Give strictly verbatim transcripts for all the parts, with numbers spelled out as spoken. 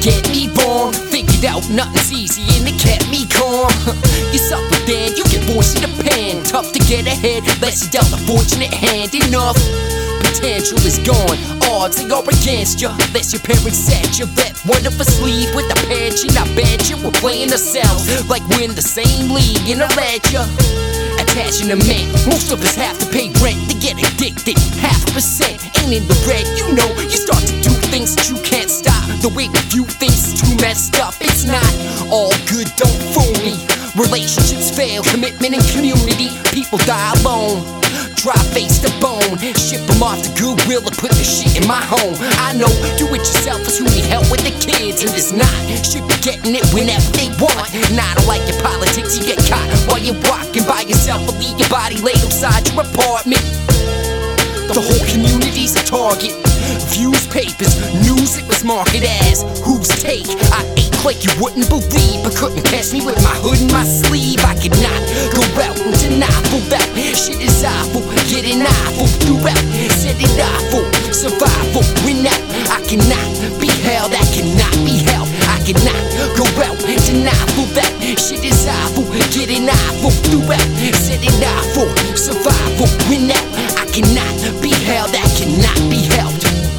get me wrong. Figured out nothing's easy and it kept me calm. You suffer then, you get forced in the pen. Tough to get ahead, less you dealt a fortunate hand. Enough potential is gone, odds they are against you. Less your parents said you let one of us leave with a pension. I bet you we're playing ourselves like we're in the same league and I let you attaching to men. Most of us have to pay rent to get addicted. Half a percent ain't in the red. You know, you start to do things that you can't stop. The way we view things is too messed up. It's not all good, don't fool me. Relationships fail, commitment and community. People die alone, dry face to bone. Ship them off to Goodwill or put the shit in my home. I know, do it yourself is who need help with the kids. And it's not, should be getting it whenever they want. And I don't like your politics, you get caught while you're walking by yourself or leave your body laid outside your apartment. The whole community's a target. Views, papers, news, it was marketed as whose take. I ate like you wouldn't believe, but couldn't catch me with my hood in my sleeve. I could not go out and deny full that shit is awful, getting awful throughout. Set it awful, survival, win out. I cannot be held, I cannot be held. I cannot go out and deny full that shit is awful, getting awful throughout. Set it awful, survival, win out. I cannot be held, I cannot be helped.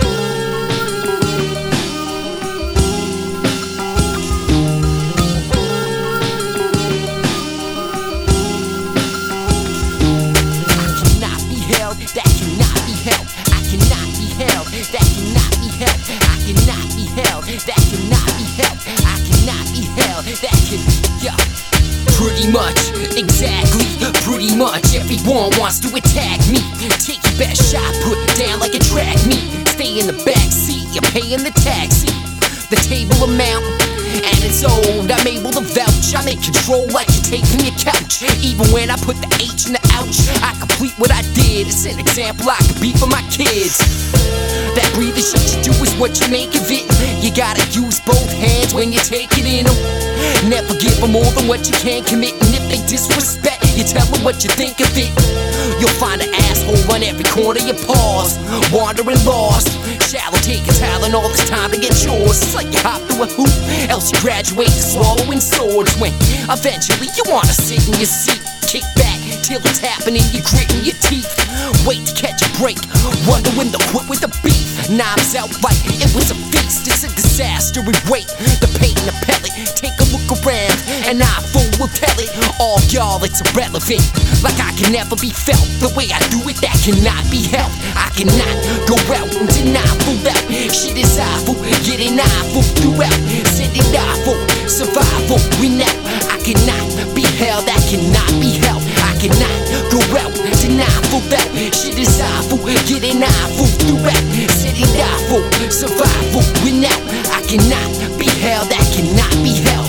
That cannot be held. I cannot be held. That cannot be held. I cannot be held. That cannot be held. I cannot be held. That can, yeah. Pretty much, exactly, pretty much everyone wants to attack me. Take your best shot, put it down like a track meet. Stay in the back seat, you're paying the taxi. The table amount, and it's old. I'm able to vouch, I'm in control like you take from your couch. Even when I put the H in the ouch, I complete what I did. It's an example I could be for my kids. That breathing shit you do is what you make of it. You gotta use both hands when you take it in them. Never give them more than what you can commit. And if they disrespect, you tell them what you think of it. You'll find an asshole on every corner you pause, wandering lost. Shallow taking talent, all this time to get yours. It's like you hop through a hoop, else you graduate to swallowing swords. When eventually you wanna sit in your seat, kick back till it's happening, you're gritting your teeth. Wait to catch a break, wonder when they'll quit with the beef. Knives out like it was a feast, it's a disaster. And wait, the paint and the pellet, take a look around, an eyeful will tell it. All y'all, it's irrelevant, like I can never be felt. The way I do it, that cannot be helped. I cannot go out and deny full out. Shit is awful, getting awful throughout. Set it awful, survival, win out. I cannot be held, that cannot be helped. I cannot go out and deny full out. Shit is awful, getting awful throughout. Set it awful, survival, win out. I cannot be held, that cannot be held.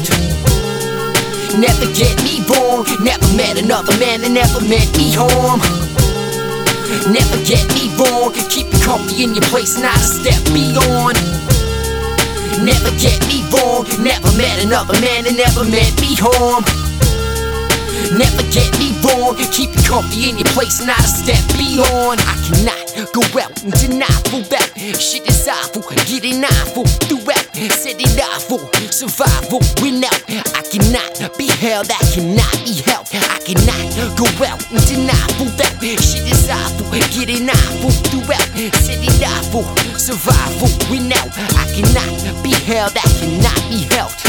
Never get me wrong, never met another man that never meant me harm. Never get me wrong, keep you comfy in your place, not a step beyond. Never get me wrong, never met another man that never meant me harm. Never get me wrong, keep you comfy in your place, not a step beyond. I cannot go out and deny full that shit is awful, getting awful throughout. Set it awful, survival, win out. I cannot be held, that cannot be helped. I cannot go out and deny full that shit is awful, getting awful throughout. Set it awful, survival, win out. I cannot be held, that cannot be helped.